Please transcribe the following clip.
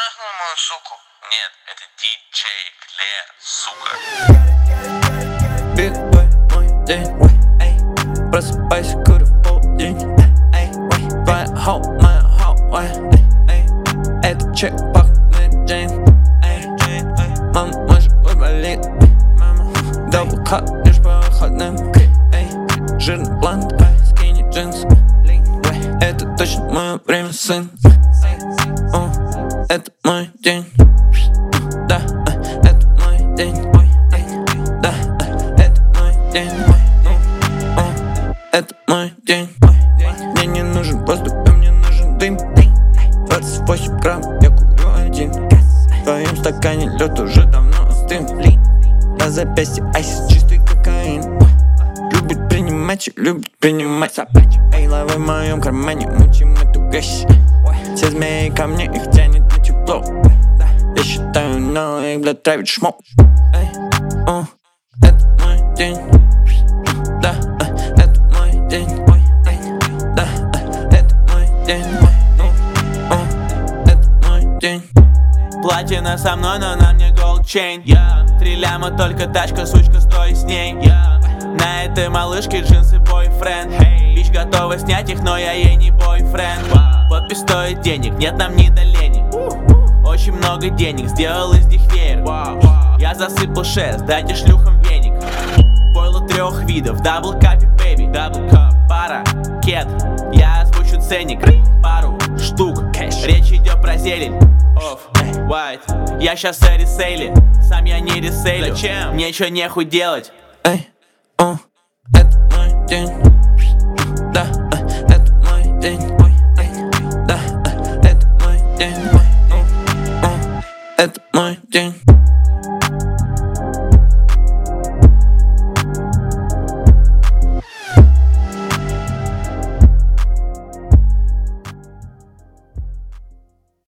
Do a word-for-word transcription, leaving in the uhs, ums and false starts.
трахнул мою суку? Нет, это диджей Клер, сука. Big boy, мой день, эй, просыпайся, курю в полдень, эй, твоя хоу, моя хоу, эй, этот чек пахнет Джейн, эй, мама, мой живой болит, дабл кат лишь по выходным, эй, жирный блонд, скини джинс, это точно мое время, сын, это мой день, да, это мой день, да, это мой день, это мой день. Мне не нужен воздух, а мне нужен дым. Двадцать восемь грамм, я курю один. В твоем стакане лед уже давно остыл. На запястье айс, чистый кокаин. Любит принимать, любит принимать. Эй, лавы в моем кармане, мутим эту грязь. Все змеи ко мне, их тянет на тепло. Я считаю, но их, блядь, травит шмок. Эй, о, это мой день. Да, это мой день. Да, это мой день. О, это мой день. Платина со мной, но на мне gold chain, yeah. Три ляма, только тачка, сучка, стой с ней, yeah. На этой малышке джинсы бойфренд, hey. Бич готова снять их, но я ей не бойфренд, wow. Подпись стоит денег, нет нам не до лени. Очень много денег, сделал из них веер, wow. Я засыпал шест, дайте шлюхам веник. Пойло трех видов, дабл капи, бэйби, дабл кап, пара, кет. Я озвучу ценник, пару штук, кэш. Речь идет про зелень, оф, white. Я щас о ресейле, сам я не ресейлю. Зачем? Нечего нехуй делать. Эй, о, это мой день. Да, это мой день. Да, это мой день. О, это мой день.